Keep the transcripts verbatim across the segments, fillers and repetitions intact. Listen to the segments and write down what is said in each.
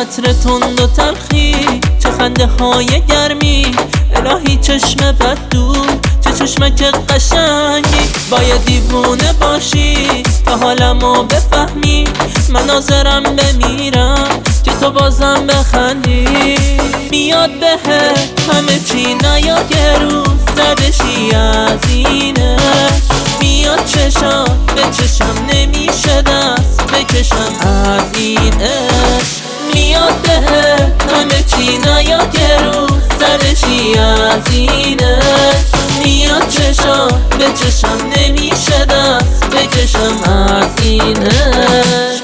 عطر تند و تلخی، چه خنده های گرمی، الهی چشم بد دور، چه چشمک قشنگی. باید دیوونه باشی تا حالمو بفهمی، من ناظرم بمیرم که تو بازم بخندی. میاد بهت همه چی، نیاد یه روز زدشی از اینش. میاد چشم به چشم، نمیشه دست بکشم از این عشق. میاد بهت همه چی، نیاد یه روز زدشی از اینش. میاد چشم به چشم، نمیشه دست بکشم از این عشق.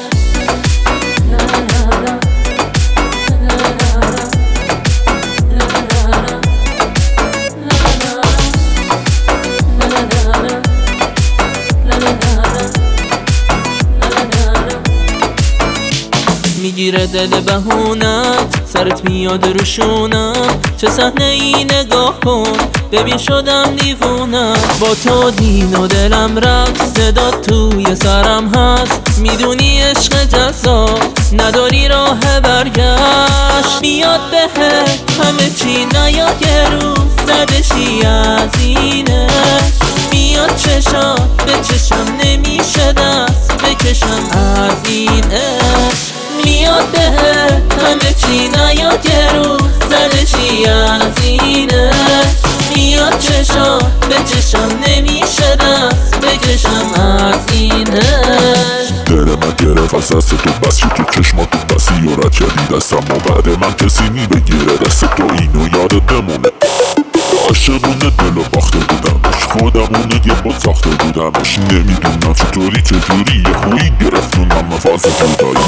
میگیره دل بهونت، سرت میاد روشونم. چه صحنه ای نگاه کن، ببین شدم دیوونم. با تو دین و دلم رفت، صدا توی سرم هست. میدونی عشق جذاب، نداری راه برگشت. میاد بهت همه چی، نیاد یه روز زدشی از اینش. میاد چشم به چشم، نمیشه دست بکشم از این عشق. میاد بهت همه چی، نیاد یه روز زدشی از اینش. میاد چشم به چشم، نمیشه دست بکشم از اینش. دل من گرفت از دست تو، بس شد تو چشماتو بسی و رد کردی دستم و بعد من کسی نی بگیره دست تو، اینو یادت بمونه. عاشقونه دلو باخته بودمش، خودمونه یه بود ساخته بودمش. نمیدونم چطوری چجوری یه خویی گرفتونم فاز جدایی.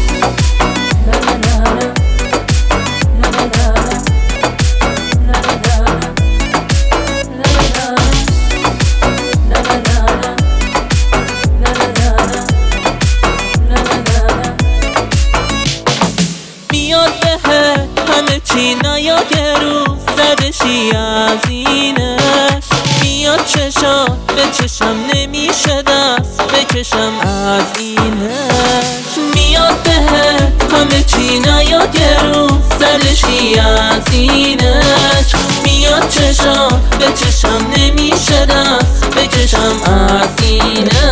میاد بهت همه چی، نیاد یه روز زدشی از اینش. میاد چشم به چشم، نمیشه دست بکشم از اینش. میاد بهت همه چی، نیاد یه روز زدشی از اینش. میاد چشم به چشم، نمیشه دست بکشم از اینش.